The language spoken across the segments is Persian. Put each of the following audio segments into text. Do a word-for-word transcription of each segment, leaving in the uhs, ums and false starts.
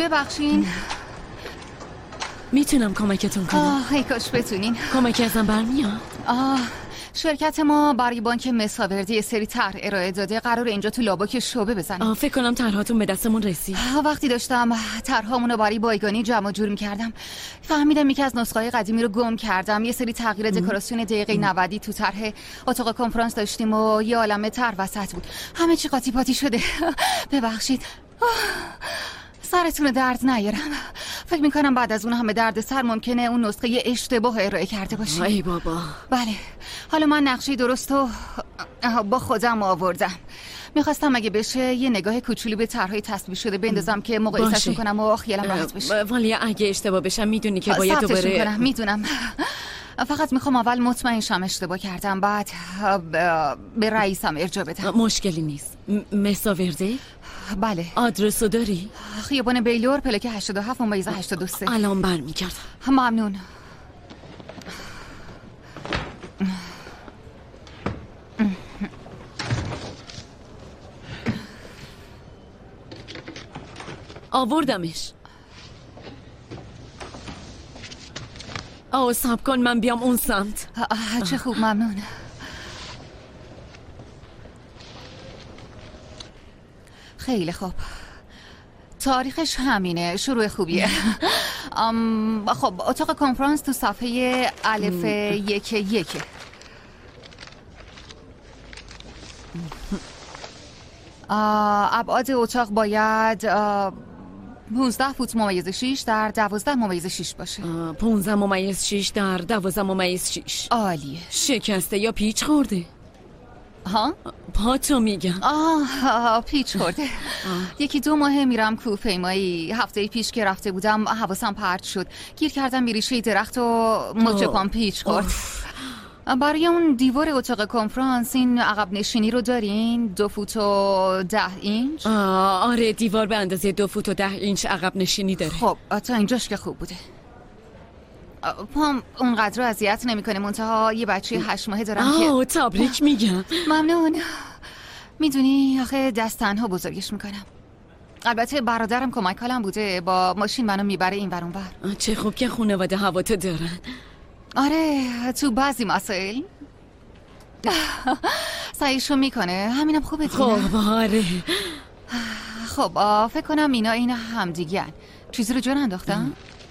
ببخشین. میتونم کمکتون کنم؟ آه ای کاش بتونین. کمکی ازم برمیاد؟ آه شرکت ما برای بانک مساوردی سری طرح ارائه داده، قرار اینجا تو لاباک شعبه بزنیم. آه فکر کنم طرحاتون به دستمون رسید. وقتی داشتم طرحامون رو برای بایگانی جمع جور می‌کردم فهمیدم یکی از نسخه‌های قدیمی رو گم کردم. یه سری تغییر دکوراسیون دقیقه نود تو طرح اتاق کنفرانس داشتیم و یه عالمه طرح وسط بود. همه چی قاطی پاتی شده. ببخشید. سرتون درد نیارم. فکر میکنم بعد از اون همه درد سر ممکنه اون نسخه اشتباه ارائه کرده باشه. ای بابا. بله حالا من نقشه درست رو با خودم آوردم. میخواستم اگه بشه یه نگاه کوچولو به طرحهای تصویر شده بندازم که مقایسه‌شون کنم و خیالم راحت بشه. ولی اگه اشتباه بشم میدونی که باید دوباره کنم. میدونم فقط میخوام اول مطمئن شم اشتباه کردم، بعد به رئیسم ارجاع بدم. مشکلی نیست. مساورده؟ بله. آدرسو داری؟ خیابان بیلور پلک هشتاد و هفت ممیز هشتاد و سه. الان برمیگردم. ممنون. آوردمش. آه صبر کن من بیام اون سمت. چه خوب، ممنون. خیلی خوب. تاریخش همینه، شروع خوبیه. خب اتاق کنفرانس تو صفحه الف یک یک. ابعاد اتاق باید پونزده فوت ممیز شیش در دوازده ممیز شیش باشه. پونزده ممیز شیش در دوازده ممیز شیش. عالیه. شکسته یا پیچ خورده؟ ها؟ پاتو میگم. آه, آه پیچ خورده. آه. یکی دو ماه میرم کوهپیمایی. هفته پیش که رفته بودم حواسم پرت شد، گیر کردم به ریشه درخت و مچ پام پیچ خورد. برای اون دیوار اتاق کنفرانس این عقب نشینی رو دارین؟ دو فوت و ده اینچ؟ آره دیوار به اندازه دو فوت و ده اینچ عقب نشینی داره. خب تا اینجاش که خوب بوده. پام اونقدر اذیت نمیکنه، منتها یه بچه هشت ماهه دارم که آه تبریک میگم. ممنون. میدونی آخه دست تنها بزرگش میکنم. البته برادرم کمک حالم بوده، با ماشین منو میبره این ور اون ور. چه خوب که خانواده هواتو دارن. آره تو بعضی مسائل سعیشو میکنه، همینم خوبه دیگه. خب آره. خب فکر کنم اینا این همدیگن. چیزی رو جون انداختم؟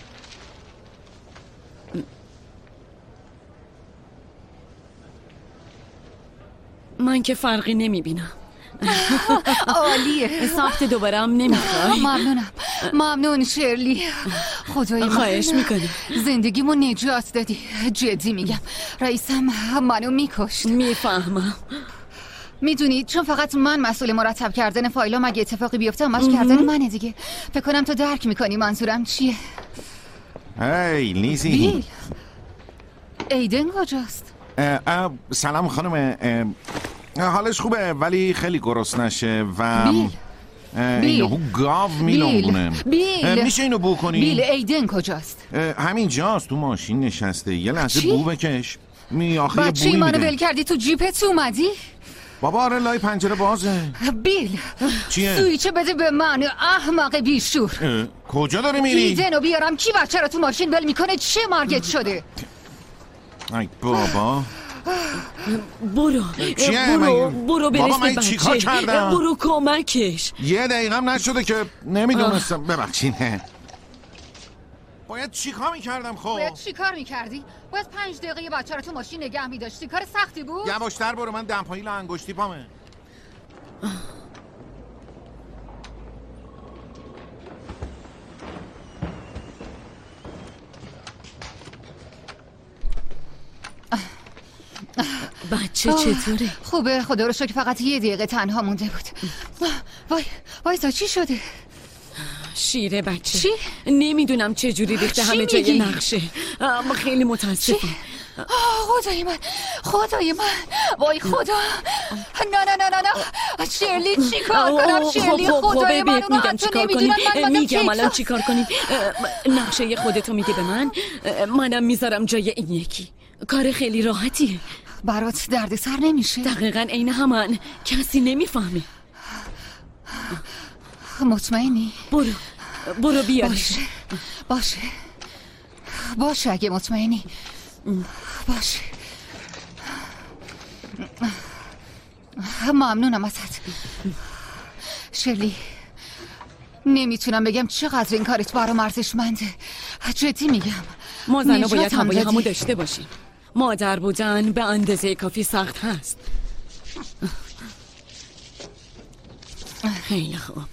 من که فرقی نمیبینم. عالیه. ساخت دوباره هم نمیخوای؟ ممنونم. ممنون شرلی. خدای خواهش میکنی. زندگیمو نجات دادی. جدی میگم رئیسم منو میکشت. میفهمم. میدونی چون فقط من مسئول مرتب کردن فایلام، اگه اتفاقی بیفته همش کردن منه دیگه. فکر کنم تو درک میکنی منظورم چیه. هی لیزی. بیل. ایدن کجاست؟ سلام خانم. حالش خوبه ولی خیلی گرسنشه و بیل اینو گاو میلونگونه. بیل میشه اینو بو کنی؟ بیل ایدن کجاست؟ همین جاست تو ماشین نشسته. یه لحظه بو بکش. می آخه بوی بچه منو ول کردی تو جیپت اومدی؟ بابا آره لای پنجره بازه. بیل چیه؟ سویچه بده به من احمق بیشور. کجا داری میری؟ ایدنو بیارم. کی بچه رو تو ماشین ول میکنه؟ چه مرگت شده؟ ای بابا برو چیه؟ برو برو برس بابا به من چی کار کردم؟ برو کمکش. یه دقیقم نشده که نمیدونستم. ببخشید. باید چی کار میکردم؟ خب باید چی کار میکردی؟ باید پنج دقیقه یه بچه رو تو ماشین نگه میداشتی. کار سختی بود؟ یواشتر برو، من دمپایی انگشتی پامه. بچه چطوره؟ خوبه خدا رو شکر، فقط یه دقیقه تنها مونده بود. وای وایسا چی شده؟ شیره بچه. چی؟ نمیدونم چه جوری ریخته همه جای نقشه. اما خیلی متاسفم. خدای من خدای من وای خدا. نه نه نه نه نه شرلی چی کار کنم؟ شرلی خدای من اونو حتی نمیدونم من میگم الان چی کار کنیم. نقشه خودتو میگه به من، منم میذارم جای این یکی. کار خیلی راحتیه. برات درد سر نمیشه؟ دقیقاً عین همان. کسی نمیفهمه. مطمئنی؟ برو برو بیار. باشه باشه باشه اگه مطمئنی. باشه ممنونم ازت شرلی. نمیتونم بگم چقدر این کارت برام ارزشمنده. جدی میگم. ما زنها باید نجاتم هوای دادی. همو داشته باشیم. مادر بودن به اندازه کافی سخت هست. خیلی خوب.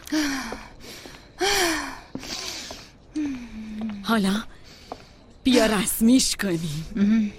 حالا بیا رسمیش کنیم.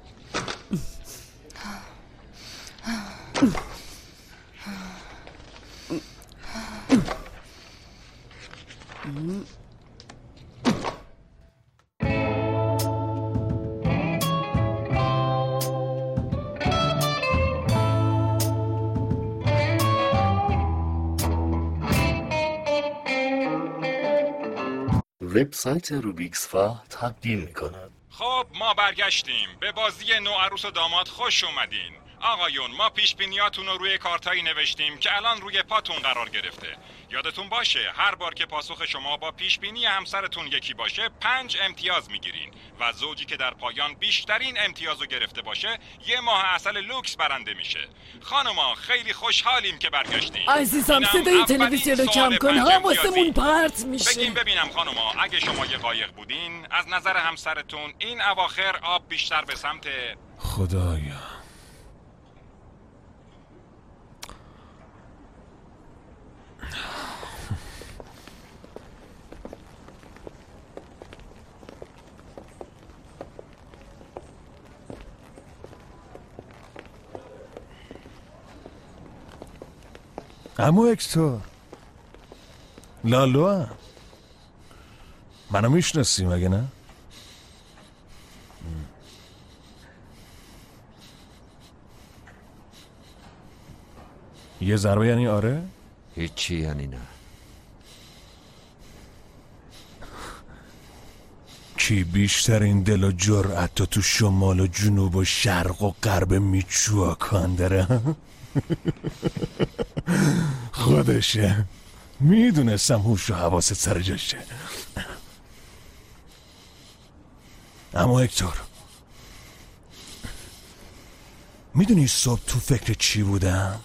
وبسایت روبیکسفا تقدیم می‌کند. خب ما برگشتیم. به بازی نوعروس و داماد خوش اومدین. آقایون ما پیش بینیاتون رو روی کارتایی نوشتیم که الان روی پاتون قرار گرفته. یادتون باشه هر بار که پاسخ شما با پیش بینی همسرتون یکی باشه پنج امتیاز میگیرین و زوجی که در پایان بیشترین امتیاز رو گرفته باشه یه ماه عسل لوکس برنده میشه. خانوما خیلی خوشحالیم که برگشتین. عزیزم اینم صدای اولین تلویزیون رو سوال کم کن، پنج حواسمون امتیازی. پرت میشه. بگیم ببینم خانوما اگه شما یه قایق بودین از نظر همسرتون این اواخر آب بیشتر به سمت خدایا عمو اکتور لالو هم منو میشناسی مگه نه؟ یه ضربه یعنی آره؟ هیچی یعنی نه. کی بیشترین دل و جرأت تو تو شمال و جنوب و شرق و غرب میچواکان داره؟ خودشه. میدونستم هوش و حواست سر جاشه. اما هکتور میدونی صبح تو فکر چی بودم؟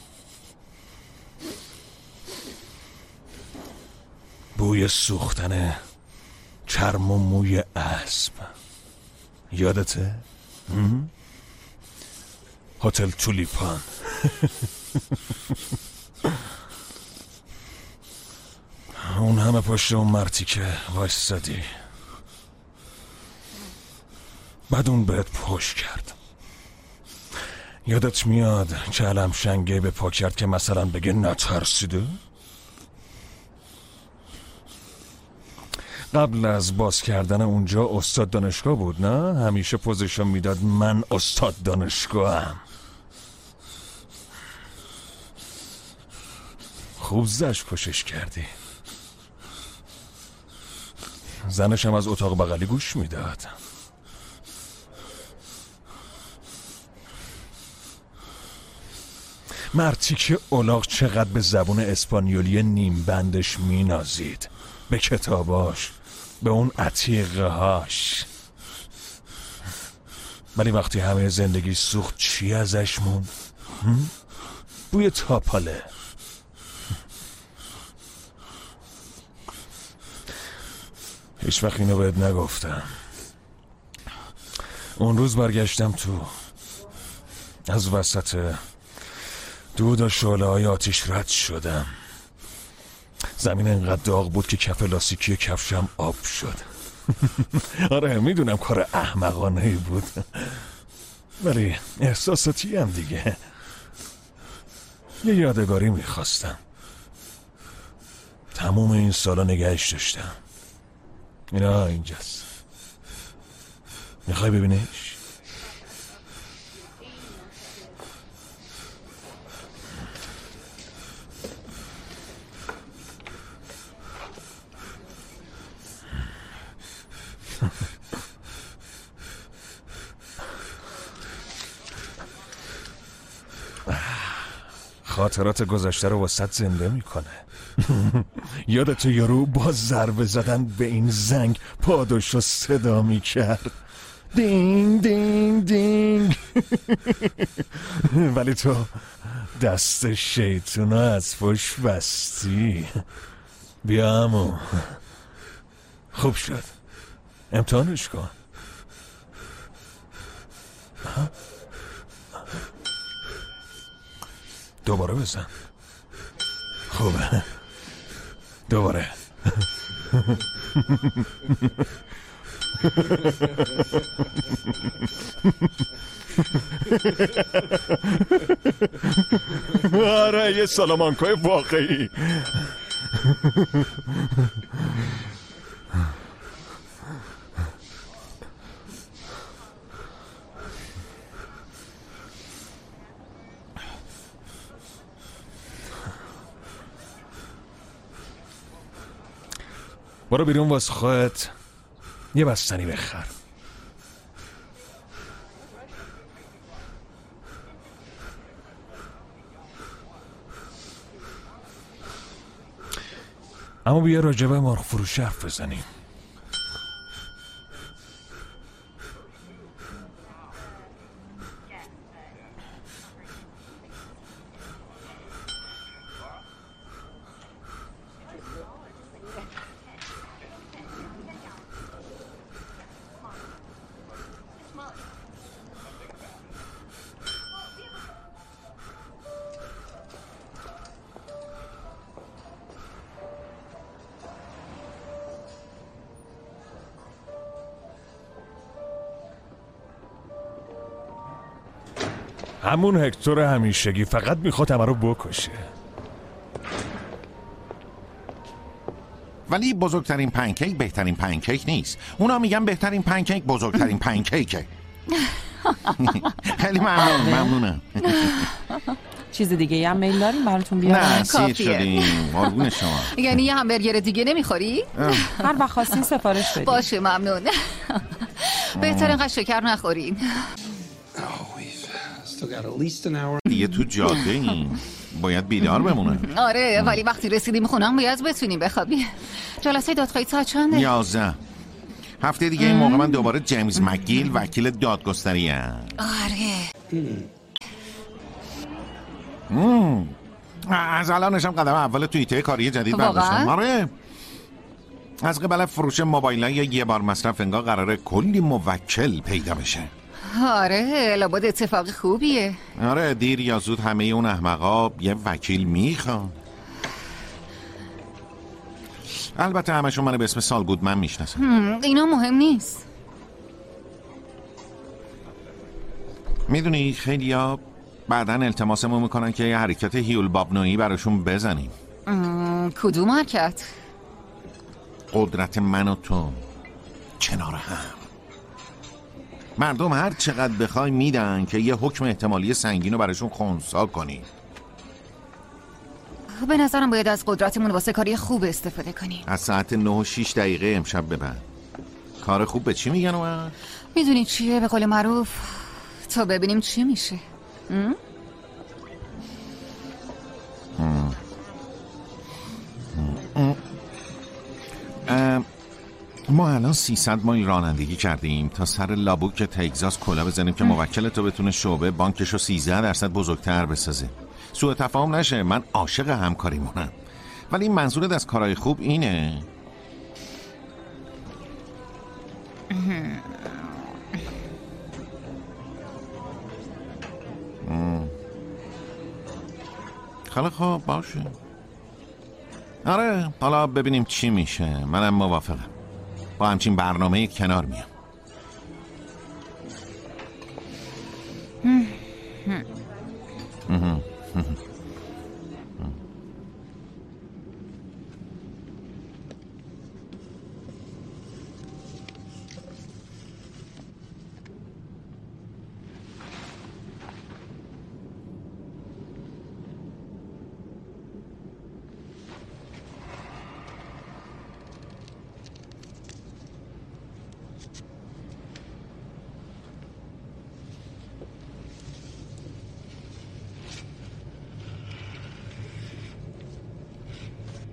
بوی سوختن چرم و موی اسب. یادته؟ هتل تولیپان. اون همه پشت اون مرتی که وایستادی بعد اون بهت پشت کرد. یادت میاد که علم شنگه به پا کرد که مثلا بگه نترسیده؟ قبل از باز کردن اونجا استاد دانشگاه بود نه؟ همیشه پوزشون میداد من استاد دانشگاهم. خوب زش کشش کردی. زنش هم از اتاق بغلی گوش میداد. مرتی که اولاغ چقدر به زبون اسپانیولی نیم بندش مینازید، به کتاباش، به اون عتیقه هاش. ولی وقتی همه زندگی سوخت چی ازش موند؟ بوی تاپاله. هیچ وقت اینو بهت نگفتم. اون روز برگشتم تو، از وسط دود و شعله های آتیش رد شدم. زمین انقدر داغ بود که کف لاستیکی کفشم آب شد. آره میدونم کار احمقانه ای بود، ولی احساساتی هم دیگه. یه یادگاری میخواستم. تموم این سالا نگهش داشتم. اینا اینجاست. میخوای ببینیش؟ خاطرات گذشته رو واسط زنده میکنه. یادت یارو با ضربه زدن به این زنگ پاداشو صدا میکرد؟ دینگ دینگ دینگ. ولی تو دست شیطونو از پشت بستی. بیا عمو. خوب شد، امتحانش کن. دوباره بزن. خوبه، دوباره. آره یه سالامانکای واقعی. برو بیرون واس خودت یه بستنی بخر. اما بیا راجع به مرغ فروشی حرف بزنیم. همون هکتور همیشگی فقط میخواد همه رو بکشه. ولی بزرگترین پنکیک بهترین پنکیک نیست. اونا میگن بهترین پنکیک بزرگترین پنکیکه. خیلی ممنون ممنونم. چیز دیگه هم میل داریم براتون بیارم؟ نه سیر شدیم قربون شما. یعنی یه همبرگر دیگه نمیخوری؟ هر وقت خواستین سفارش بدید. باشه ممنون. بهتر اینقدر شکر نخورین. دیگه تو جاده ایم، باید بیدار بمونه. آره ولی وقتی رسیدیم خونم باید بتونیم بخوابیم. جلسه دادخواهی ساعت چنده؟ یازده. هفته دیگه این موقع من دوباره جیمز مکگیل وکیل دادگستری ام. آره. مم. از الانشم قدم اول تو ایته کاری جدید برداشتم. آره. از قبل فروش موبایلای یه بار مصرف انگار قراره کلی موکل پیدا بشه. آره لابد اتفاق خوبیه. آره دیر یا زود همه اون احمقا یه وکیل میخوان. البته همشون منو به اسم سال گودمن میشناسن. اینا مهم نیست. میدونی خیلی ها بعدن التماسمون میکنن که یه حرکت هیول بابنویی براشون بزنیم. کدوم حرکت؟ قدرت من و تو کنار هم. مردم هر چقدر بخوای میدن که یه حکم احتمالی سنگین رو براشون خنثی کنی. به نظرم باید از قدرتمون واسه کاری خوب استفاده کنیم. از ساعت نه و شیش دقیقه امشب به بعد. کار خوب به چی میگن اون؟ میدونی چیه به قول معروف تا ببینیم چی میشه. ام؟ ام. ام. ام. ما الان سیصد مایل رانندگی کردیم تا سر لابوک تگزاس کلا بزنیم که موکل تو بتونه شعبه بانکشو سیزده درصد بزرگتر بسازه. سوء تفاهم نشه، من عاشق همکاریمونم، ولی این منظورت از کارهای خوب اینه؟ خیلی خوب باشه. آره حالا ببینیم چی میشه. منم موافقم. با همچین برنامه کنار میام.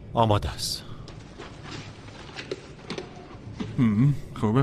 آماده است. خوبه.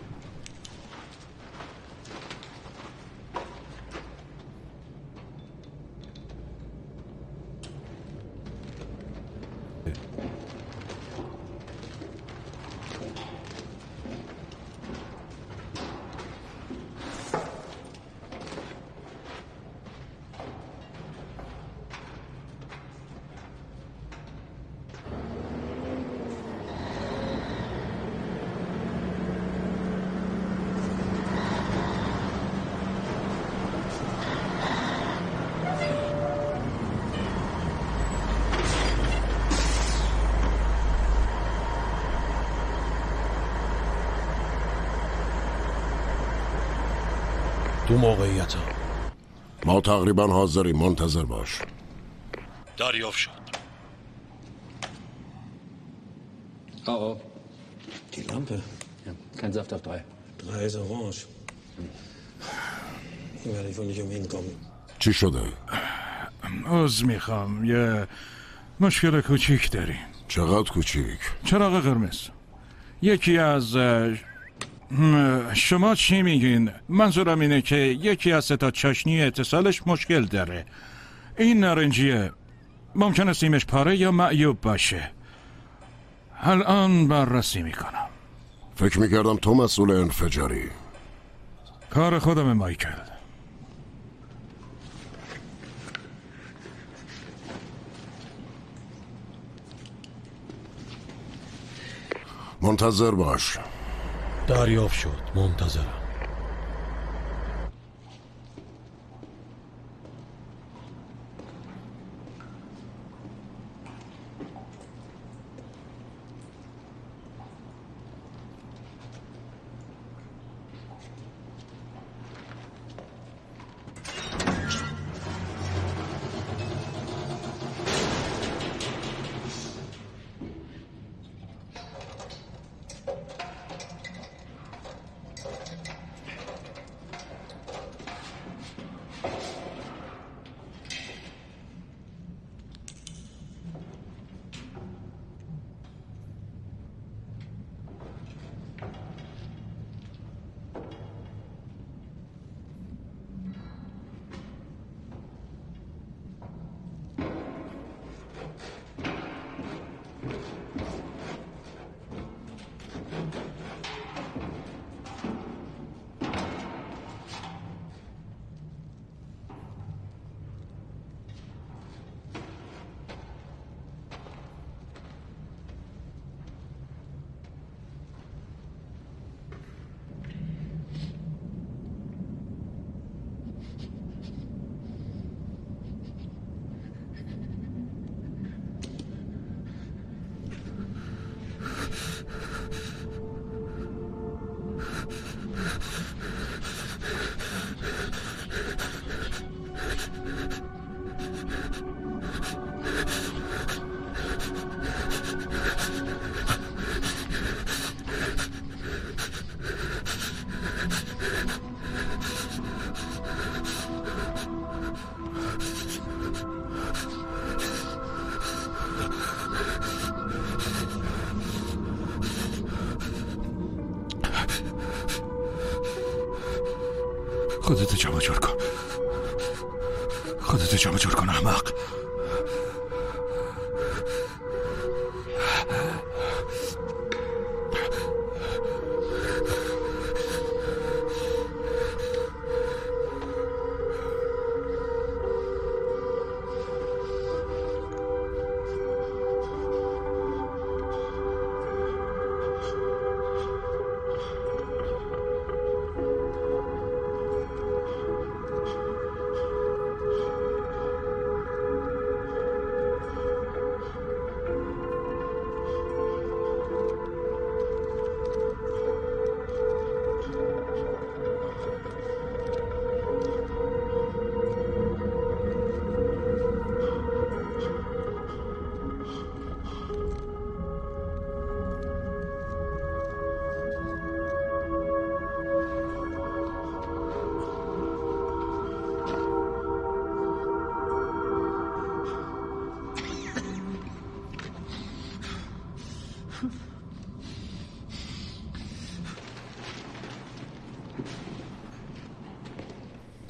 تو موقعیت ها ما تقریبا حاضریم، منتظر باش. دریافت شد. Oh, oh. Die Lampe. Ja, kein Saft auf drei. Drei ist orange. Hier werde ich wohl nicht umhin kommen. چی شده؟ عذر میخوام، یه مشکل کوچیک داریم. چقدر کوچیک؟ چراغ قرمز. یکی از شما چی میگین؟ منظورم اینه که یکی از سه تا چاشنی اتصالش مشکل داره. این نارنجیه ممکنه سیمش پاره یا معیوب باشه. الان بررسی میکنم. فکر میکردم تو مسئول انفجاری. کار خودم مایکل. منتظر باش. دریافت شد. منتظرم. خودت جمع جور کن. خودت جمع جور کن احمق.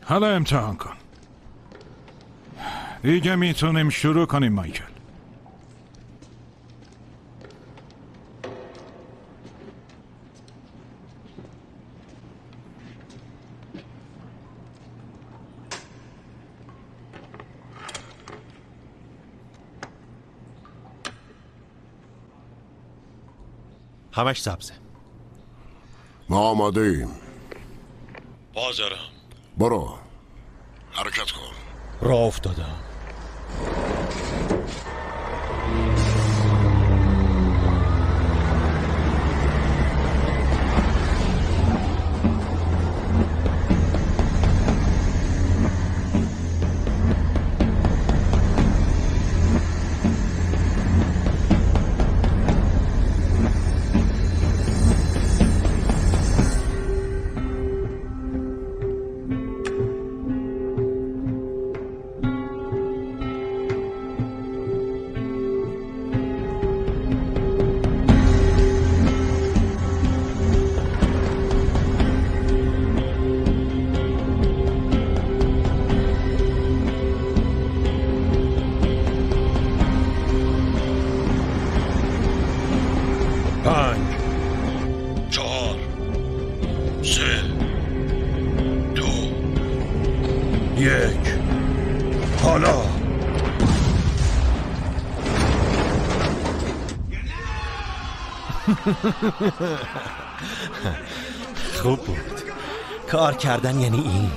حالا امتحان کن. دیگه میتونیم شروع کنیم مایکل. همش سبزه. ما آماده ایم. بازارم. برو حرکت کن. راه افتادم. پنج چهار سه دو یک حالا خوب بود. کار کردن یعنی این.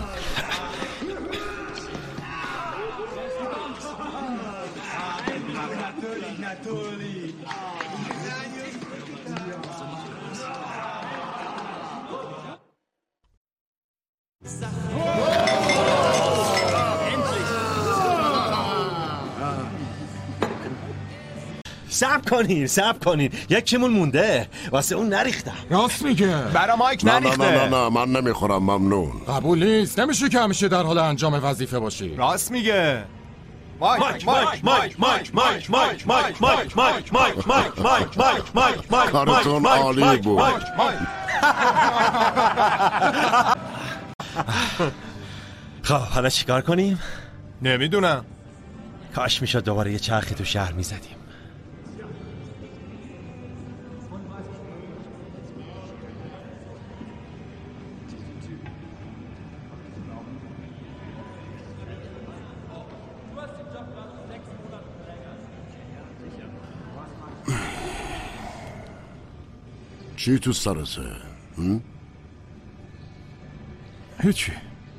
صبر کنین صبر کنین یکیمون مونده واسه اون نریختم. راست میگه. برا مایک نه نریخته. نه نه نه من نمیخورم ممنون. قبول نیست. نمیشه که همیشه در حال انجام وظیفه باشی. راست میگه. مایک مایک مایک مایک مایک مایک مایک مایک مایک مایک مایک مایک مایک مایک مایک کارتون عالی بود. خب حالا چیکار کنیم؟ نمیدونم. کاش میشد دوباره یه چرخی تو شهر میزدیم. چی تو سرته؟ هم؟ هیچی.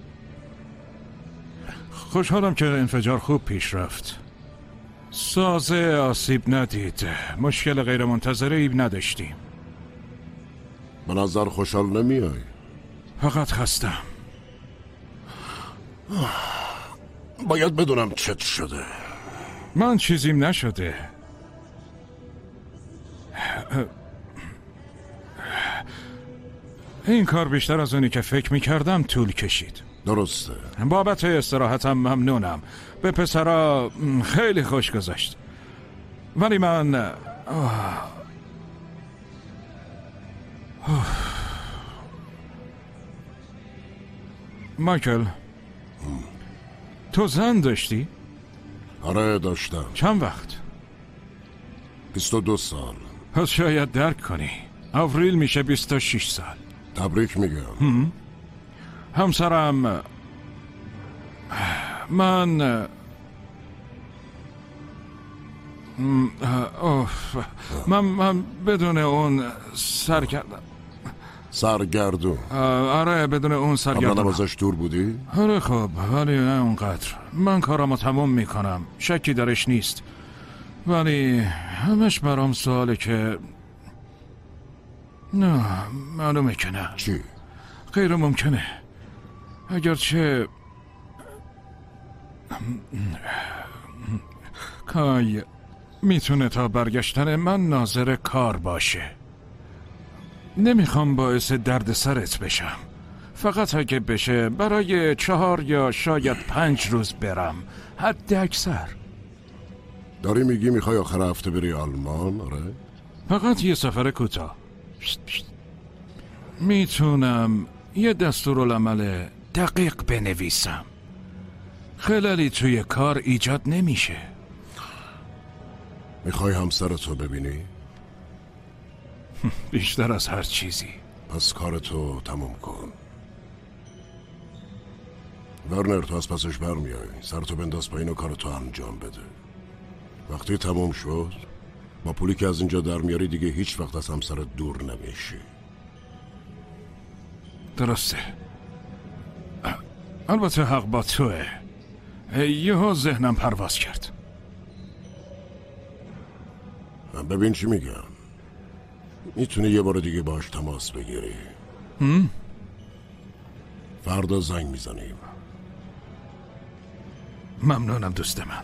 خوشحالم که انفجار خوب پیش رفت. سازه آسیب ندید. مشکل غیر منتظره ای نداشتیم. به نظر خوشحال نمیای. فقط خستم. باید بدونم چت شده. من چیزیم نشده. این کار بیشتر از اونی که فکر میکردم طول کشید. درسته. بابت استراحتم ممنونم. به پسرا خیلی خوش گذشت. ولی من آه. آه. مایکل تو زن داشتی؟ آره داشتم. چند وقت؟ بیست و دو سال. پس شاید درک کنی. آوریل میشه بیست و شش سال. تبریک میگم. همسرم من اوف من من بدون اون سرگردم. سرگردون؟ آره بدون اون سرگردون. قبلا ازش دور بودی؟ آره خب ولی نه اونقدر. من کارامو تموم میکنم، شکی درش نیست، ولی همش برام سواله که نه معلومه که نه. چی؟ غیر ممکنه. اگرچه کای میتونه تا برگشتن من ناظر کار باشه. نمیخوام باعث درد سرت بشم. فقط اگه بشه برای چهار یا شاید پنج روز برم، حد اکثر. داری میگی میخوای آخر هفته بری آلمان؟ آره؟ فقط یه سفر کوتاه. میتونم یه دستورالعمل دقیق بنویسم. خلالی توی کار ایجاد نمیشه. میخوای همسرتو ببینی؟ بیشتر از هر چیزی. پس کارتو تموم کن. ورنر، تو از پسش برمیای. سرتو بنداز پایین و کارتو انجام بده. وقتی تموم شد با پولی که از اینجا در میاری دیگه هیچ وقت از همسرت دور نمیشی. درسته. البته حق با توه. یهو ذهنم پرواز کرد. ببین چی میگم. میتونی یه بار دیگه باش تماس بگیری. هم؟ فردا زنگ میزنیم. ممنونم دوست من.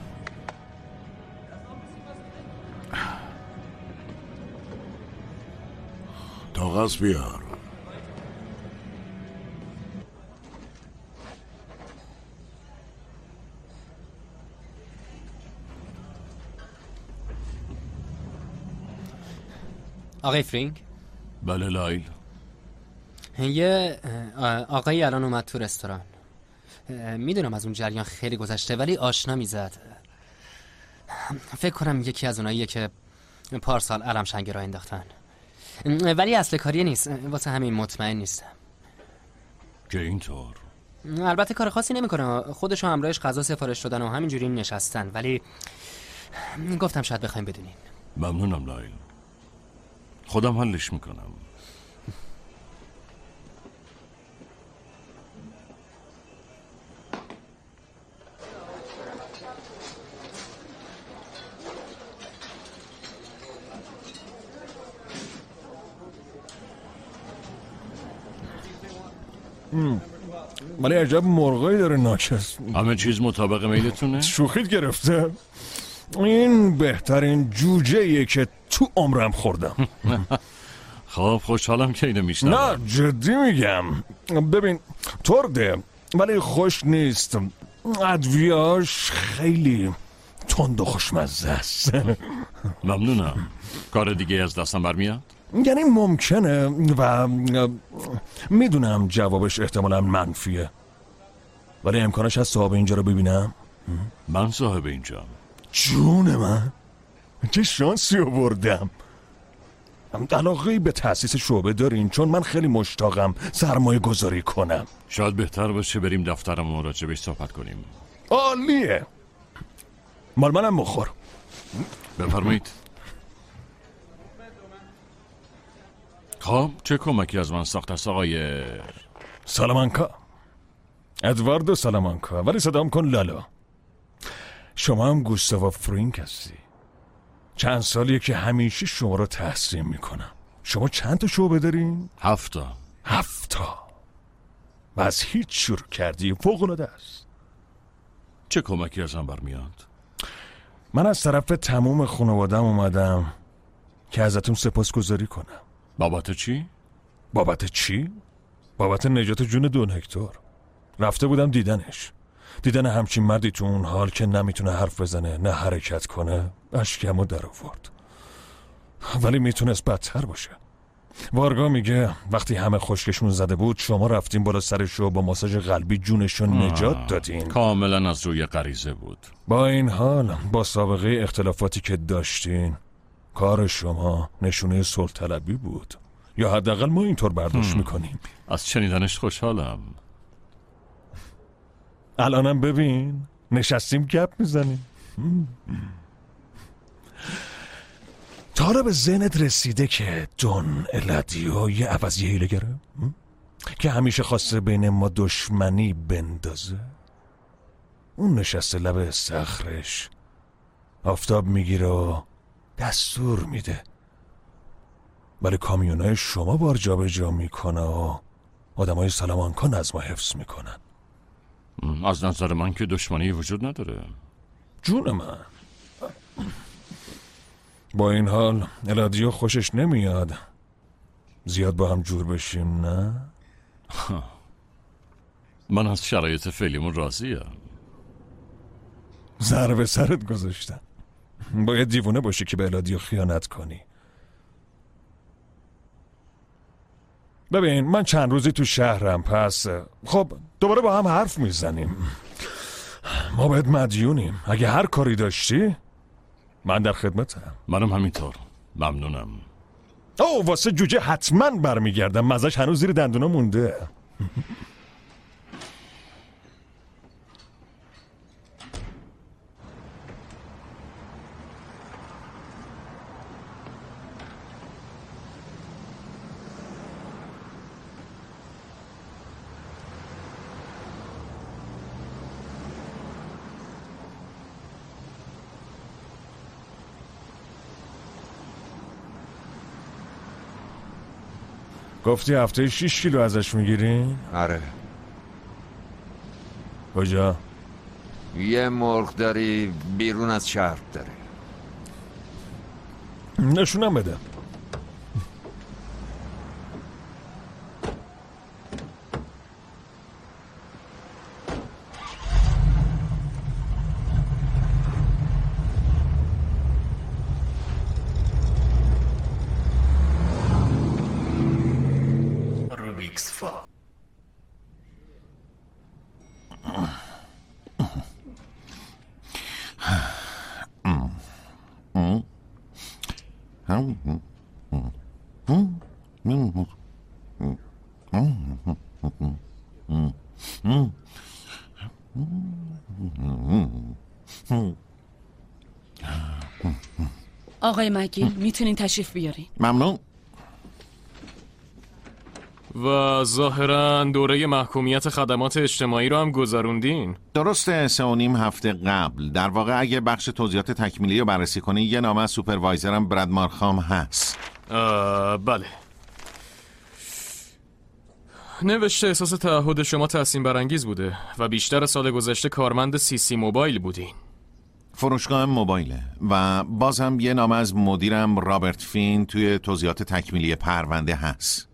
کاغذ بیار. آقای فرینک؟ بله لایل. یه آقایی الان اومد تو رستوران. میدونم از اون جریان خیلی گذشته ولی آشنا میزد. فکر کنم یکی از اوناییه که پارسال علم شنگ را انداختن، ولی اصل کاری نیست. واسه همین مطمئن نیستم که اینطور. البته کار خاصی نمیکنه. خودش و همراهش غذا سفارش دادن و همینجوری نشستن، ولی گفتم شاید بخوایم بدونین. ممنونم لایل. خودم حلش میکنم. ولی عجب مرغایی داره ناکس. همه چیز مطابق میلتونه؟ شوخیت گرفته. این بهترین جوجه ایه که تو عمرم خوردم. خب خوشحالم که اینو میشنم. نه جدی میگم. ببین ترده ولی خوش نیست. ادویاش خیلی تند و خوشمزه است. ممنونم. کار دیگه از دستم برمیاد؟ یعنی ممکنه و میدونم جوابش احتمالا منفیه، ولی امکانش هست صاحب اینجا رو ببینم. من صاحب اینجا؟ جون من چه شانسی آوردم. علاقه‌ای به تأسیس شعبه دارین؟ چون من خیلی مشتاقم سرمایه گذاری کنم. شاید بهتر باشه بریم دفترم و راجبش صحبت کنیم. عالیه. مال منم بخور. بفرمایید. خب چه کمکی از من ساخت است آقای سالامانکا؟ ادواردو سالامانکا، ولی صدام کن لالا. شما هم گوستاوا فرینک هستی. چند سالیه که همیشه شما رو تحسین میکنم. شما چند تا شعبه دارین؟ هفتا. هفتا؟ و از هیچ شروع کردی. فوق‌العاده است. چه کمکی ازم برمیاد؟ من از طرف تموم خانواده‌ام اومدم که ازتون سپاسگزاری کنم. بابت چی؟ بابت چی؟ بابت نجات جون دون هکتور. رفته بودم دیدنش. دیدن همچین مردی تو اون حال که نمیتونه حرف بزنه نه حرکت کنه اشکمو در آورد. ولی میتونست بدتر باشه. وارگا میگه وقتی همه خشکشون زده بود شما رفتین بالا سرش و با ماساژ قلبی جونشو نجات دادین. کاملا از روی غریزه بود. با این حال با سابقه اختلافاتی که داشتین کار شما نشونه صلح طلبی بود، یا حداقل ما اینطور برداشت میکنیم. از شنیدنش خوشحالم. الانم ببین نشستیم گپ میزنیم. تا حالا به ذهنت رسیده که دون الادیو یه عوضی هیلگره که همیشه خواسته بین ما دشمنی بندازه؟ اون نشسته لب استخرش آفتاب میگیره و دستور میده، ولی کامیونای شما بار جا به جا میکنه و آدمای سالامانکا نظم حفظ میکنن. از نظر من که دشمنی وجود نداره. جون من. با این حال الادیو خوشش نمیاد زیاد با هم جور بشیم، نه؟ من از شرایط فعلیمون راضیم. ضربه سرت گذاشتن. باید دیوونه باشی که به الادیو خیانت کنی. ببین من چند روزی تو شهرم، پس خب دوباره با هم حرف میزنیم. ما بهت مدیونیم. اگه هر کاری داشتی من در خدمتم. منم همینطور. ممنونم. او واسه جوجه حتما برمیگردم. مزش هنوز زیر دندونا مونده. گفتی هفته شیش کیلو ازش میگیری؟ آره. کجا؟ یه مرغ داری بیرون از شهر داری. نشونم بده. روبیکس فا. آقای مگیل میتونین تشریف بیارین. ممنون. و ظاهراً دوره محکومیت خدمات اجتماعی رو هم گذروندین. درسته، سه و نیم هفته قبل. در واقع اگه بخش توضیحات تکمیلی رو بررسی کنی یه نامه از سوپروایزرم براد مارخام هست. بله. نوشته احساس تعهد شما تحسین برانگیز بوده و بیشتر سال گذشته کارمند سی سی موبایل بودین. فروشگاه موبایله و بازم یه نامه از مدیرم رابرت فین توی توضیحات تکمیلی پرونده هست.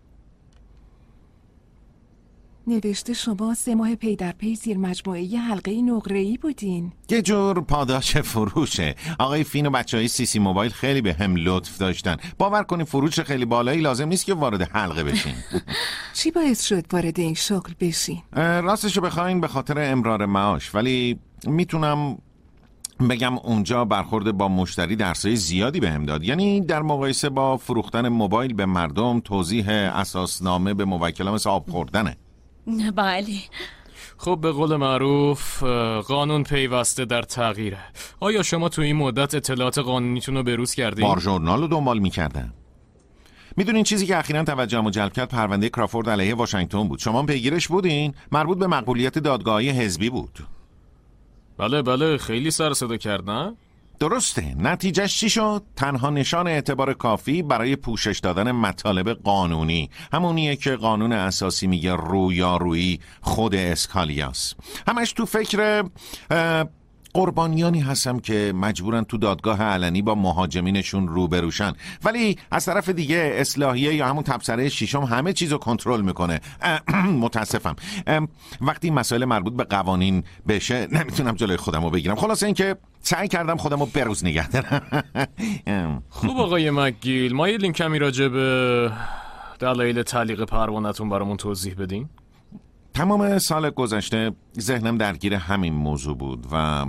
نوشته شما سه ماه پی در پی زیر مجموعه حلقه نقره‌ای بودین. یه جور پاداش فروشه. آقای فین و بچه های سی سی موبایل خیلی به هم لطف داشتن. باور کنی فروش خیلی بالایی لازم نیست که وارد حلقه بشین. چی باعث شد وارد این شغل بشین؟ راستشو بخواین به خاطر امرار معاش، ولی میتونم بگم اونجا برخورد با مشتری درسای زیادی بهم داد. یعنی در مقایسه با فروختن موبایل به مردم توضیح اساسنامه به موکلا مثل آب خوردنه. بله. خب به قول معروف قانون پیوسته در تغییره. آیا شما تو این مدت اطلاعات قانونیتون رو بروز کردین؟ بار ژورنال رو دنبال میکردم. میدونین چیزی که اخیراً توجهمو جلب کرد پرونده کرافورد علیه واشنگتن بود. شما پیگیرش بودین؟ مربوط به مقبولیت دادگاهی حزبی بود. بله بله، خیلی سر صدا کرد نه؟ درسته. نتیجهش چی شد؟ تنها نشان اعتبار کافی برای پوشش دادن مطالب قانونی، همونیه که قانون اساسی میگه رویارویی خود اسکالیاس. همش تو فکر قربانیانی هستم که مجبورن تو دادگاه علنی با مهاجمینشون روبروشن، ولی از طرف دیگه اصلاحیه یا همون تبصره شیشم همه چیزو کنترل میکنه. متاسفم وقتی مسائل مربوط به قوانین بشه نمیتونم جلوی خودمو بگیرم. خلاصه اینکه سعی کردم خودمو بروز نگه دارم. خوب آقای مکگیل، ما یه لینک کمی راجع به دلایل تعلیق پروانه‌تون برامون توضیح بدین. تمام سال گذشته ذهنم درگیر همین موضوع بود و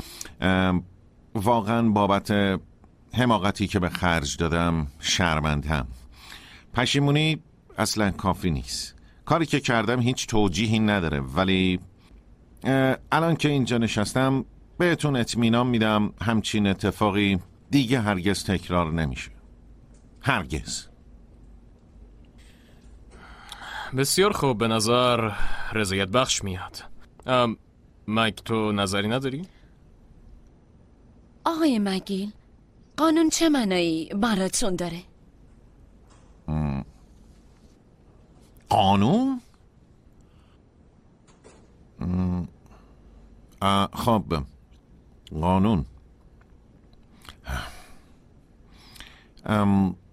واقعا بابت حماقتی که به خرج دادم شرمندم. پشیمونی اصلا کافی نیست. کاری که کردم هیچ توجیهی نداره، ولی الان که اینجا نشستم بهتون اطمینان میدم همچین اتفاقی دیگه هرگز تکرار نمیشه. هرگز. بسیار خوب، به نظر رضایت بخش میاد. مک تو نظری نداری؟ آقای مگیل، قانون چه معنایی براتون داره؟ قانون؟ خب قانون ام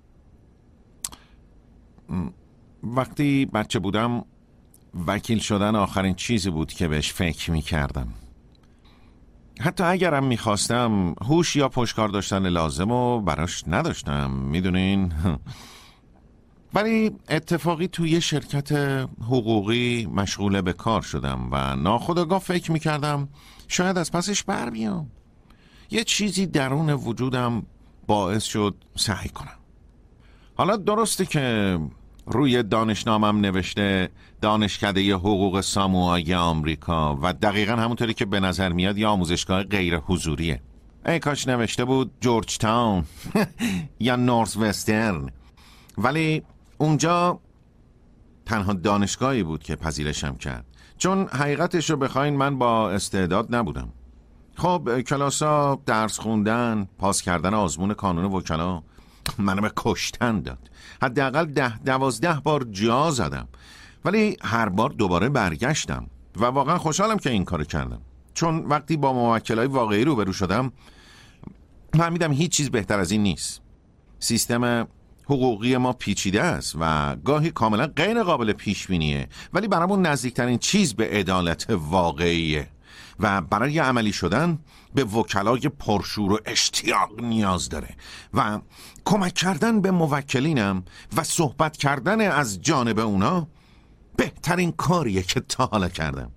وقتی بچه بودم وکیل شدن آخرین چیزی بود که بهش فکر می کردم. حتی اگرم می خواستم هوش یا پشتکار داشتن لازم و براش نداشتم. میدونین ولی اتفاقی توی شرکت حقوقی مشغول به کار شدم و ناخودآگاه فکر میکردم شاید از پسش بر بیام. یه چیزی درون وجودم باعث شد سعی کنم. حالا درسته که روی دانشنامم نوشته دانشکده حقوق ساموآی آمریکا و دقیقا همونطوری که به نظر میاد یه آموزشگاه غیر حضوریه. ای کاش نوشته بود جورج تاون یا نورث وسترن، ولی اونجا تنها دانشگاهی بود که پذیرشم کرد، چون حقیقتش رو بخواین من با استعداد نبودم. خب کلاسا، درس خوندن، پاس کردن آزمون کانون وکلا منو به کشتن داد. حداقل ده دوازده بار جا زدم، ولی هر بار دوباره برگشتم و واقعا خوشحالم که این کارو کردم، چون وقتی با موکلای واقعی روبرو شدم فهمیدم هیچ چیز بهتر از این نیست. سیستم حقوقی ما پیچیده است و گاهی کاملا غیر قابل پیش بینیه، ولی برامون نزدیکترین چیز به عدالت واقعیه و برای عملی شدن به وکلای پرشور و اشتیاق نیاز داره و کمک کردن به موکلینم و صحبت کردن از جانب اونا بهترین کاریه که تا حالا کردم.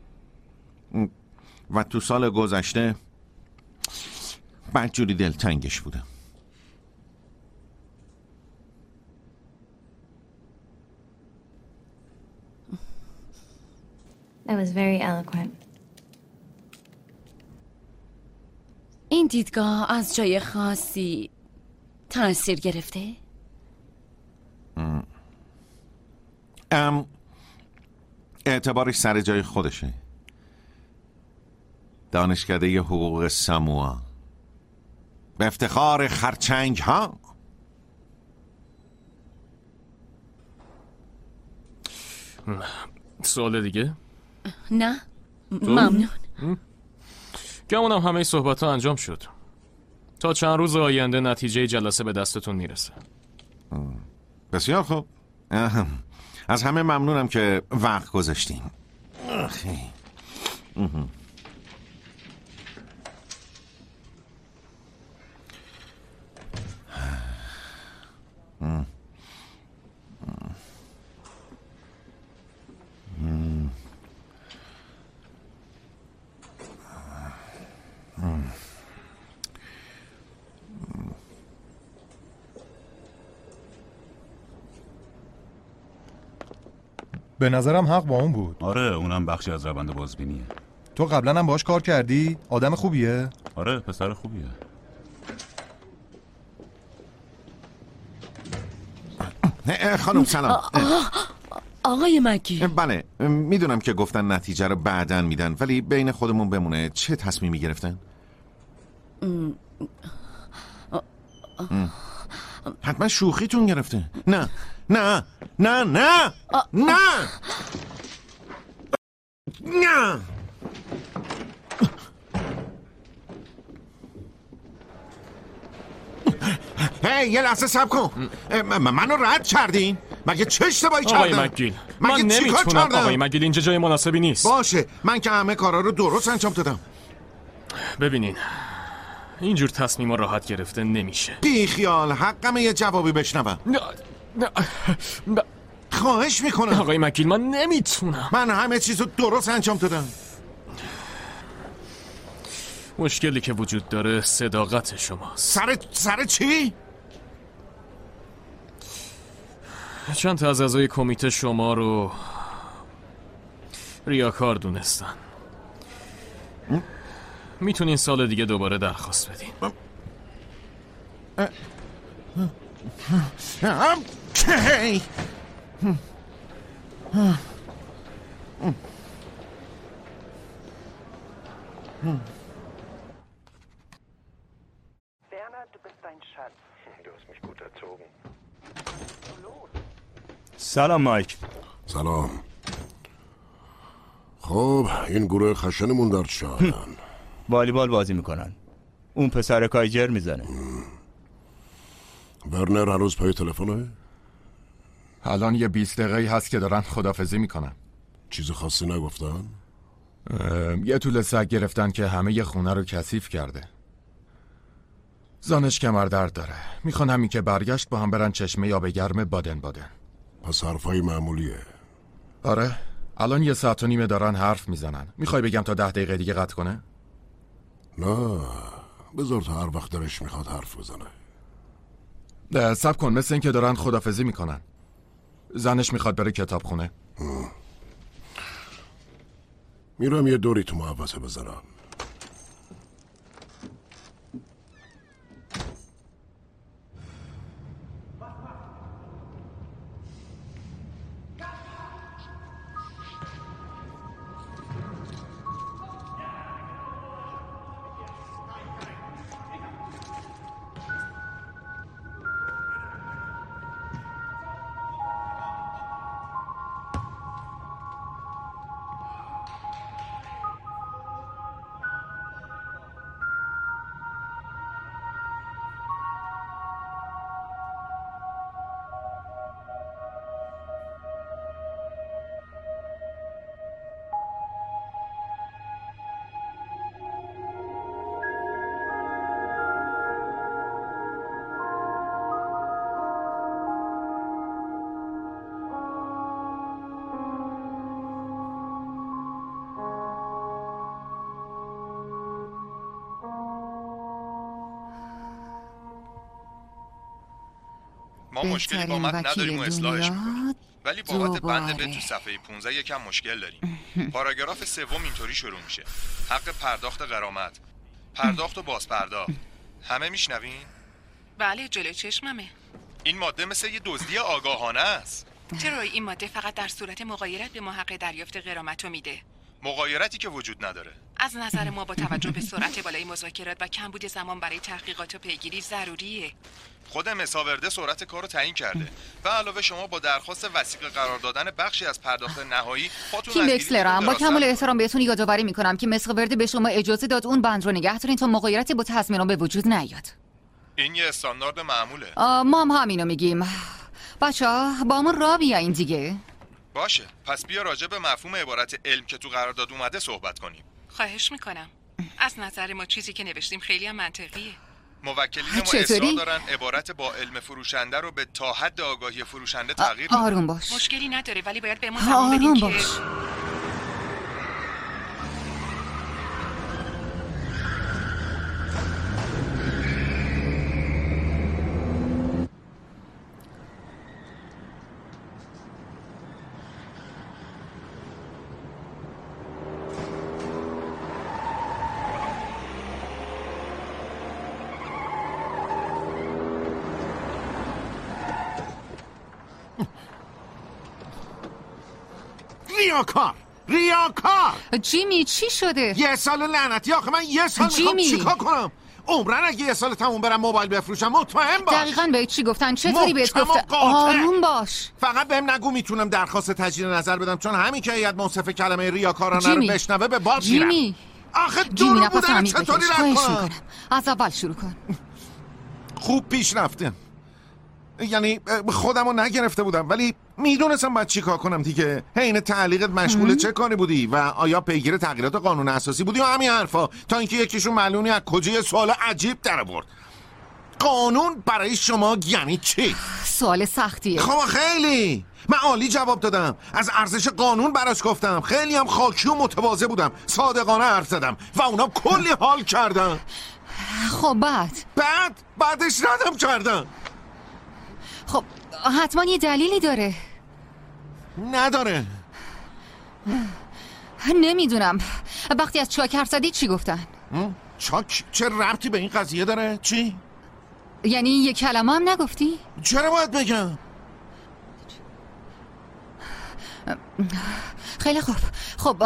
و تو سال گذشته بدجوری دلتنگش بودم. That was very eloquent. این دیدگاه از جای خاصی تاثیر گرفته؟ ام اعتبارش سر جای خودشه. دانشکده حقوق ساموآ به افتخار خرچنگ ها. سوال دیگه؟ نه ممنون. گمونم همه صحبت ها انجام شد. تا چند روز آینده نتیجه جلسه به دستتون میرسه. بسیار خوب. از همه ممنونم که وقت گذاشتیم. به نظرم حق با اون بود. آره اونم بخشی از روند بازبینیه. تو قبلا هم باهاش کار کردی؟ آدم خوبیه؟ آره پسر خوبیه. خانم سلام. آقای مکی. بله میدونم که گفتن نتیجه رو بعداً میدن، ولی بین خودمون بمونه چه تصمیمی گرفتن؟ حتما شوخیتون گرفته. نه نه نه نه نه نه هی یه لحظه صبر کن. منو رد کردین؟ مگه چه اشتباهی کردم؟ آقای مکگیل من نمیتونم. آقای مکگیل اینجا جای مناسبی نیست. باشه من که همه کارا رو درست انجام دادم. ببینین اینجور تصمیما راحت گرفته نمیشه. بی خیال حقمه یه جوابی بشنوم. خواهش میکنم. آقای مکگیل من نمیتونم. من همه چیزو درست انجام دادم. مشکلی که وجود داره صداقت شماست. سر سر چی؟ چند تا از اعضای کمیته شما رو ریاکار دونستن. میتونین سال دیگه دوباره درخواست بدین. هی سلام مایک. سلام. خب این گروه خشنمون در چهارن. والیبال بازی میکنن. اون پسر کایجر میزنه. ورنر هنوز پای تلفنه؟ الان یه بیست دقیقه‌ای هست که دارن خدافزی میکنن. چیز خاصی نگفتن؟ یه طول سگ گرفتن که همه ی خونه رو کثیف کرده. زانش کمر درد داره. میخوان همین که برگشت با هم برن چشمه آب گرم بادن بادن. پس حرفای معمولیه. آره الان یه ساعت و نیمه دارن حرف میزنن. میخوای بگم تا ده دقیقه دیگه قطع کنه؟ نه بذار تا هر وقت درش میخواد حرف بزنه. نه صبر کن، مثل این که دارن خدافزی میکنن. زنش میخواد بره کتاب خونه. میرم یه دوری تو محوطه بزنم. ما مشکلی با متن نداریم و اصلاحش میکنیم، ولی بابت بند به تو صفحه پانزده یکم مشکل داریم. پاراگراف سوم اینطوری شروع میشه: حق پرداخت غرامت، پرداخت و باز پرداخت. همه میشنوین؟ بله جلوی چشممه. این ماده مثل یه دزدی آگاهانه است. چرا این ماده فقط در صورت مغایرت به ما حق دریافت غرامت رو میده؟ مغایرتی که وجود نداره. از نظر ما با توجه به سرعت بالای مذاکرات و کمبود زمان برای تحقیقات و پیگیری ضروریه. خود مساورده سرعت کار رو تعیین کرده و علاوه شما با درخواست وثیقه قرار دادن بخشی از پرداخت نهایی خودتون تیم وکسلرم با کمال احترام بهتون یادآوری میکنم که مساورده به شما اجازه داد اون بند رو نگه دارین تا مغایرتی با تضمین به وجود نیاد. این یه استاندارد معموله. ما هم همینو میگیم. بچه‌ها با ما را بیاین دیگه. باشه پس بیا راجع به مفهوم عبارت علم که تو قرارداد اومده صحبت کنیم. خواهش میکنم. از نظر ما چیزی که نوشتیم خیلی هم منطقیه. موکلین ما اصرار دارن عبارت با علم فروشنده رو به تا حد آگاهی فروشنده تغییر بدن. آروم باش. مشکلی نداره ولی باید بهمون زمان بدین که باش. ریاکار ریاکار جیمی چی شده؟ یه سال لعنتی آخه من یه سال میخوام چیکار کنم؟ عمرن اگه یه سال تموم برم موبایل بفروشم مطمئن باش. دقیقاً بهت چی گفتن؟ چطوری بهت گفتن؟ آروم باش. فقط بهم نگو میتونم درخواست تجدید نظر بدم، چون همین که هیئت منصفه کلمه ریاکارانه رو بشنوه به باد میرم. جیمی آخه دورو بودن چطوری رد کنم؟ از اول شروع کن. خوب پیش رفتم، یعنی خودمو نگرفته بودم ولی میدونستم باید چی کار کنم دیگه. حین تعلیقت مشغول چه کاری بودی و آیا پیگیر تغییرات قانون اساسی بودی و همین حرفا، تا اینکه یکیشون معلومی از کجا یه سوال عجیب در آورد. قانون برای شما یعنی چی؟ سوال سختیه. خب خیلی من عالی جواب دادم، از ارزش قانون براش گفتم، خیلی هم خاکی و متواضع بودم، صادقانه حرف زدم و اونا کلی حال کردن. خب بعد بعد بعدش ردم کردم. خب حتما یه دلیلی داره. نداره. نمیدونم. وقتی از چاک حرف زدی چی گفتن؟ چاک چه ربطی به این قضیه داره؟ چی؟ یعنی یه کلمه هم نگفتی؟ چرا باید بگم؟ خیلی خوب. خب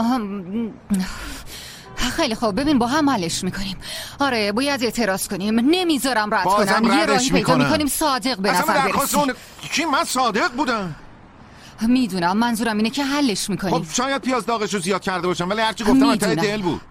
خیلی خوب ببین با هم حلش میکنیم. آره باید اعتراض کنیم، نمیذارم رد کنن. یه راهی پیدا میکنیم صادق به نظر برسی. اون... کی من صادق بودم؟ میدونم منظورم اینه که حلش میکنیم. خب شاید پیاز داغشو زیاد کرده باشم ولی هرچی گفتم انتهای دل بود.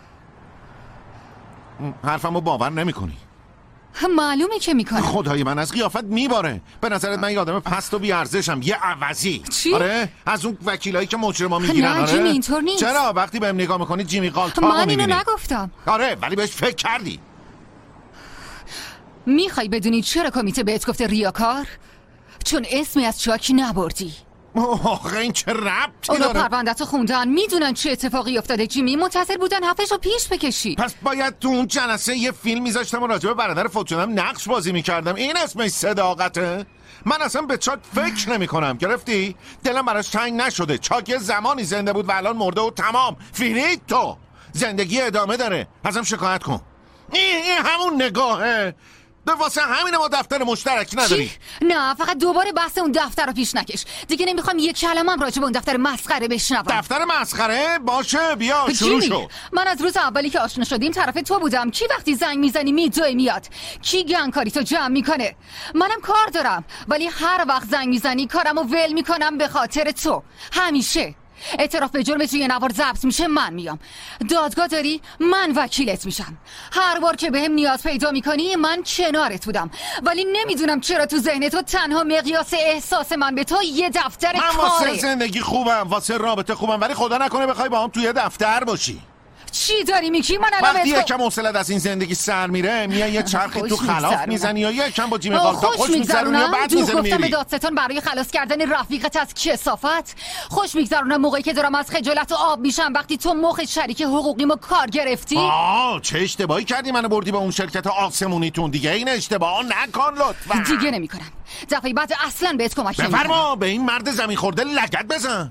حرفمو باور نمیکنی؟ معلومه که میکنم. خدای من از قیافت میباره. به نظرت من یه آدم پست و بیارزشم، یه عوضی؟ چی؟ آره از اون وکیلایی که مجرما میگیرن. نه آره؟ جیمی اینطور نیست. چرا وقتی بهم نگاه میکنی جیمی قالتاقو من میبینی؟ اینو نگفتم. آره ولی بهش فکر کردی. میخوای بدونی چرا کمیته بهت گفته ریاکار؟ چون اسمی از چاک نبردی. آخه این چه ربطی اونا داره؟ پرونده‌تو خوندن، میدونن چه اتفاقی افتاده. جیمی منتظر بودن حرفشو پیش بکشی. پس باید تو اون جلسه یه فیلم میذاشتم و راجع به برادر فوت شدم نقش بازی میکردم. این اسمش صداقته؟ من اصلا به چاک فکر نمی کنم. گرفتی؟ دلم براش تنگ نشده. چاک یه زمانی زنده بود و الان مرده و تمام. فینیتو. زندگی ادامه داره. ازم شکایت کن. این, این همون نگاهه. به واسه همین ما دفتر مشترک نداری. چی؟ نه فقط دوباره بحث اون دفتر رو پیش نکش. دیگه نمیخوام یک کلمه هم راجع به اون دفتر مسخره بشنوم. دفتر مسخره؟ باشه بیا شروع شو. من از روز اولی که آشنا شدیم طرف تو بودم. کی وقتی زنگ میزنی میدوی میاد؟ کی گنگکاری تو جمع میکنه؟ منم کار دارم ولی هر وقت زنگ میزنی کارمو ول میکنم به خاطر تو. همیشه اعتراف به جرم توی نوار ضبط میشه من میام. دادگاه داری من وکیلت میشم. هر بار که بهم نیاز پیدا میکنی من کنارت بودم. ولی نمیدونم چرا تو ذهن تو تنها مقیاس احساس من به تو یه دفتر من کاره. واسه زندگی خوبم، واسه رابطه خوبم، ولی خدا نکنه بخوای با هم توی دفتر باشی. چی داری میگی؟ من الان وقتی تو... یکم حوصله‌ات از این زندگی سر میره میای یه چرخی تو خلاف میزنی یا یکم با جیم آه، غالتا خوش میگذرونی یا بعد تو میزنی گفتم به میری. دادستان برای خلاص کردن رفیقت از کثافت. خوش میگذرونم موقعی که دارم از خجالت و آب میشم وقتی تو مخ شریک حقوقیمو کار گرفتی. آه چه اشتباهی کردی منو بردی به اون شرکت آسمونیتون. دیگه این اشتباه نکن لطفا. دیگه نمیکنم. دفعه بعد اصلا بهت کمک نمیکنم. بفرما به این مرد زمین خورده لگد بزن.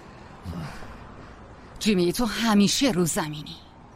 جیمی تو همیشه رو زمینی.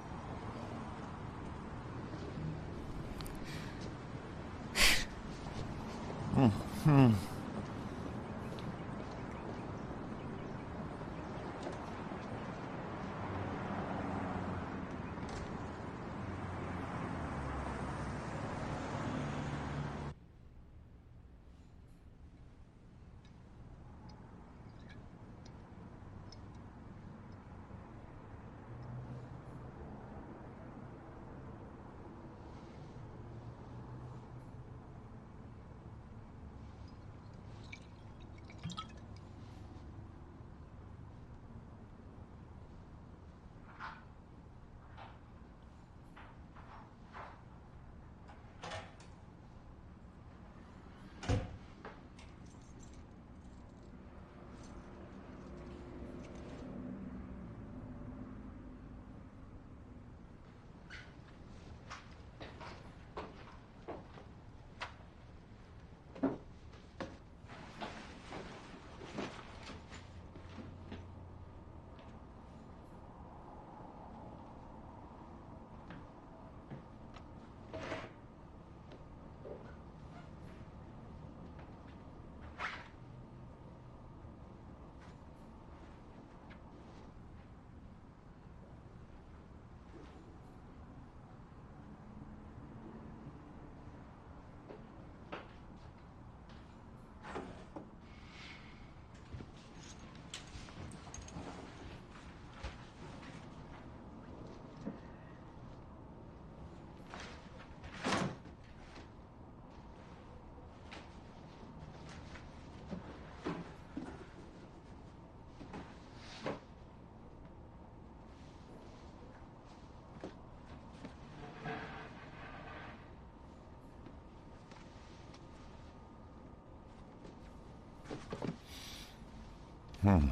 هم.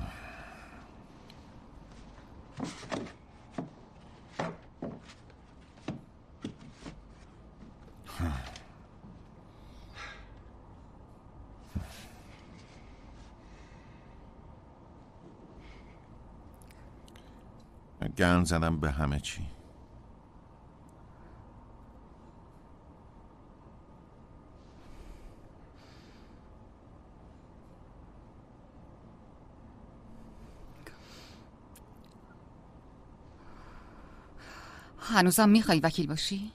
گند زدم به همه چی. هنوزم میخوای وکیل باشی؟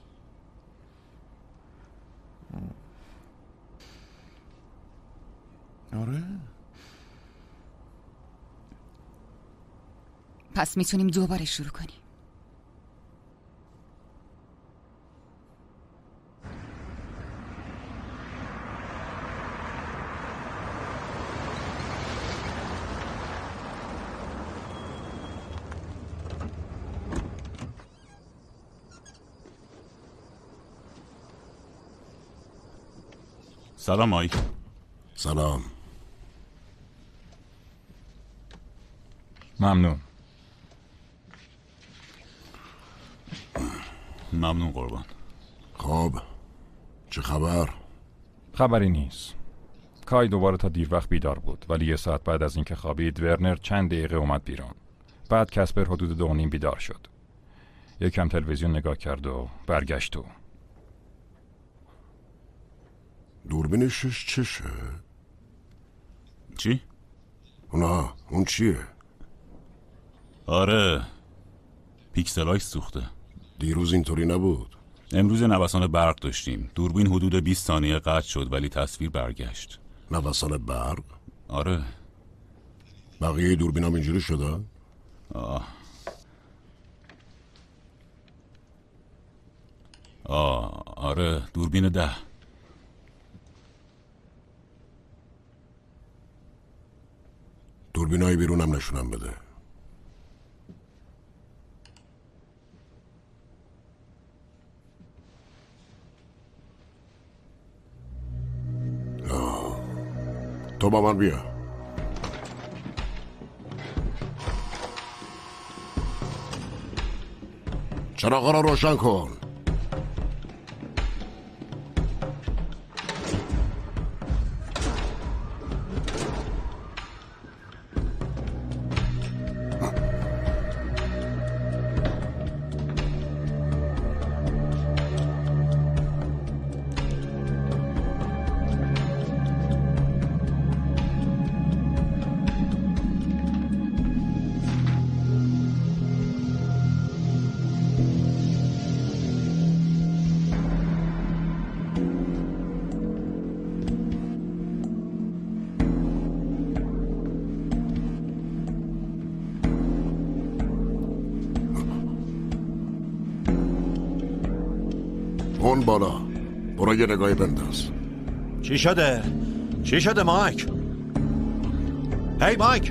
آره. پس میتونیم دوباره شروع کنیم. سلام مایک. سلام. ممنون. ممنون قربان. خب چه خبر؟ خبری نیست. کای دوباره تا دیر وقت بیدار بود، ولی یه ساعت بعد از اینکه خوابید ورنر چند دقیقه اومد بیرون. بعد کسپر حدود دو و نیم بیدار شد. یکم تلویزیون نگاه کرد و برگشت تو. دوربینش چشه؟ چی؟ اونا اون چیه؟ آره پیکسلاش سوخته. دیروز اینطوری نبود. امروز نوسان برق داشتیم. دوربین حدود بیست ثانیه قطع شد ولی تصویر برگشت. نوسان برق؟ آره. بقیه دوربین هم اینجوری شده؟ آه آه آره دوربین ده. دوربین های بیرون هم نشونم بده. آه. تو با من بیا. چراغا را روشن کن. اون بالا برو یه نگاهی بنداز. چی شده؟ چی شده مایک؟ هی مایک!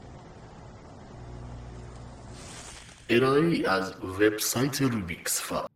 ارائه‌ای از وبسایت روبیکس فا